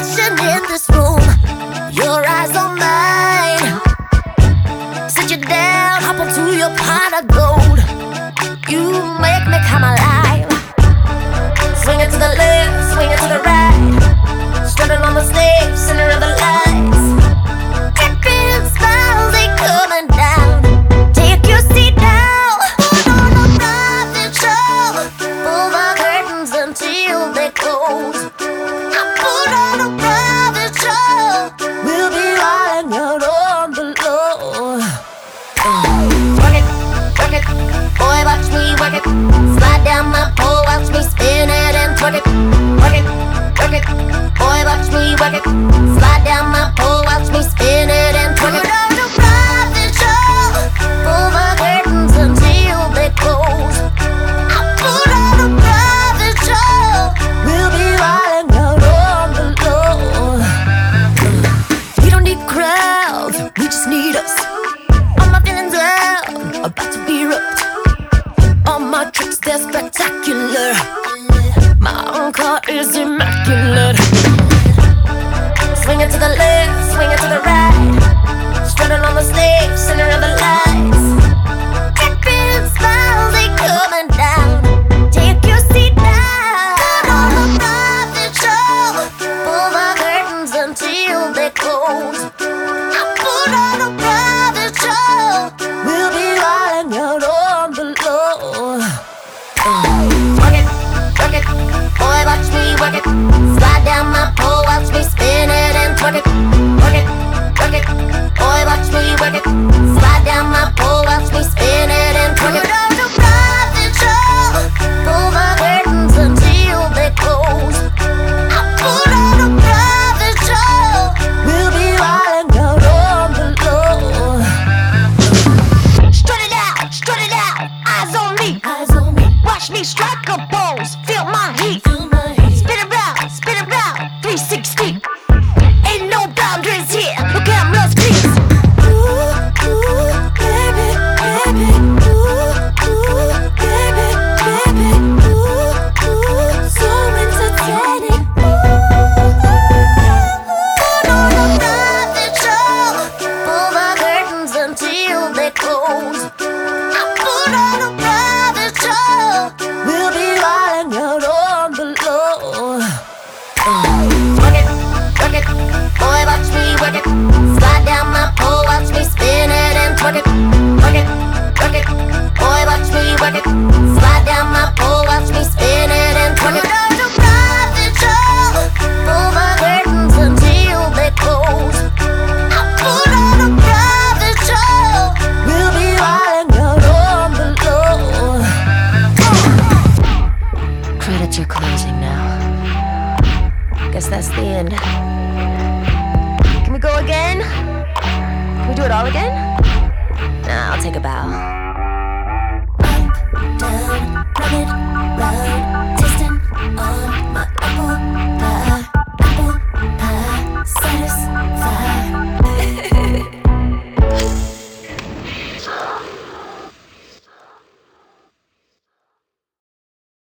passion in this room. Your eyes on mine. Sit you down, hop onto your pot of gold. You make me come alive. Swing it to the left, swing it to the right. Strutting on the stage, center of the lights. Dripping smiles, they coming down. Take your seat now. Put on a private show. Pull the curtains until they close. I put on a private show. We'll be riding out on the low. Work it, boy, watch me work it. Slide down my pole, watch me spin it and twerk it. Work it, boy, watch me work it. Slide down my pole, watch me spin it and twerk it. Put on a private show. Pull the curtains until they close. I put on a private show. We'll be riding out on the low. We don't need crowds, we just need us. All my feelings out, about to be ripped. All my tricks, they're spectacular. My own car is immaculate. Swing it to the left, swing it to the right. Strutting on the stage, center of the lights. Dripping smiles, they coming down. Take your seat now. Put on a private show. Pull the curtains until they close. I put on a private show. We'll be riding out on the low. Work it, boy, watch me work it. Slide down my pole, watch me spin it and twerk it. Work it, boy, watch me work it. Slide down my pole, watch me spin it and twerk it. Put on a private show. Pull the curtains until they close. I put on a private show. We'll be riding out on the low. Strut it out, eyes on me. Watch me strike a pose, feel my heat. Spin around, 360. Ain't no boundaries here, no cameras, please. Ooh, baby, baby. Ooh, baby, baby. Ooh, so entertaining. Put on a private show. Pull the curtains until they close. I put on a private show. We'll be riding out on the low. Work it, boy, watch me work it. Slide down my pole, watch me spin it and twerk it. Work it, boy, watch me work it. Slide down my pole, watch me spin it and twerk it. Put on a private show. Pull the curtains until they close. I put on a private show. We'll be riding out on the low. Credits are closing now. Guess that's the end. Can we go again? Can we do it all again? Nah, I'll take a bow. Up, down, rugged, round, distant.